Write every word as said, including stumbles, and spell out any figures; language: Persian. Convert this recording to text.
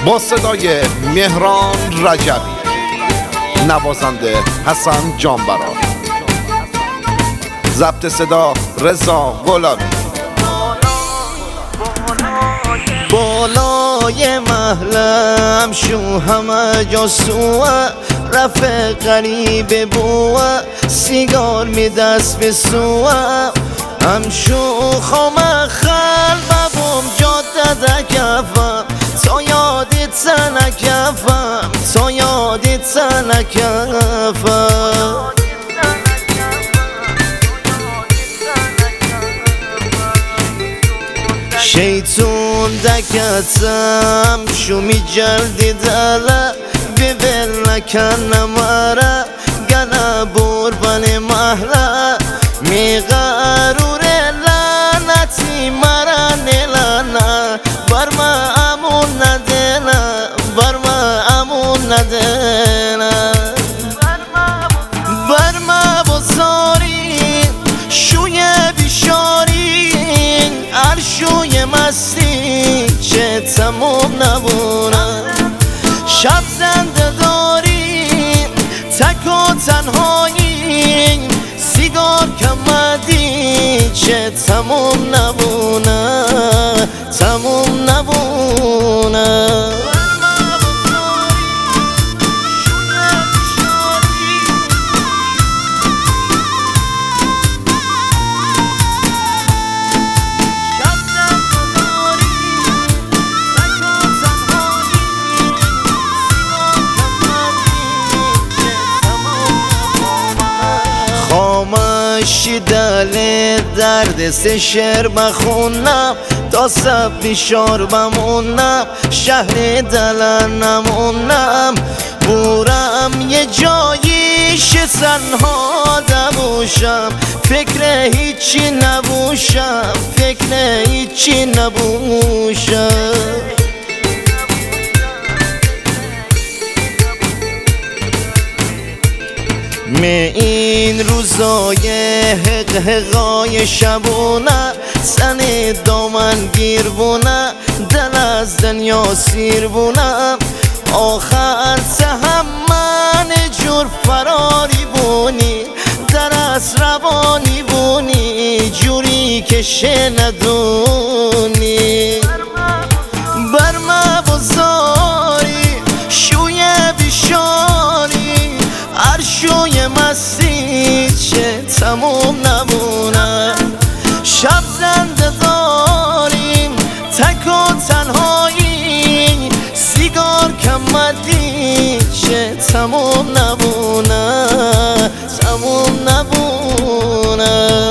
با صدای مهران رجبی، نوازنده حسن جانبرا، ضبط صدا رضا غلامی. بالای محلم شو همه جا سوه، رفع قریب بوه، سیگار می دست به سوه، هم شو خامه خلبم جاده دکفم، تا یادت سنکفم، تا یادت سنکفم. شیطون دکتم شو می جلدی دله، ببر نکن نماره گنه بربن محله، می غرور لعنتی مرا نلانه، بر ما امون ندنه، بر ما امون ندنه، بر ما بزاری شوی بیشاری، عرشوی مستی چه تموم نبونه، شب زنده داریم تک و تنهاییم، سیگار کمدی چه تموم نبونه، تموم نبونه. خامشی دل درد سه شعر بخونم، تا سب بیشار بمونم، شهر دل نمونم، بورم یه جاییش تنها نبوشم، فکر هیچی نبوشم، فکر هیچی نبوشم. می این روزای حق حقای شبونه، سن دامن گیر بونه، دل از دنیا سیر بونه، آخر تهمن جور فراری بونی، در از روانی بونی، جوری که شندونی، بر ما بزاری شوی بیشاری، عرشوی مستی چه تموم نبونه، شب زنده داریم تک و تنهایی، سیگار کمدی چه تموم نبونه، تموم نبونه.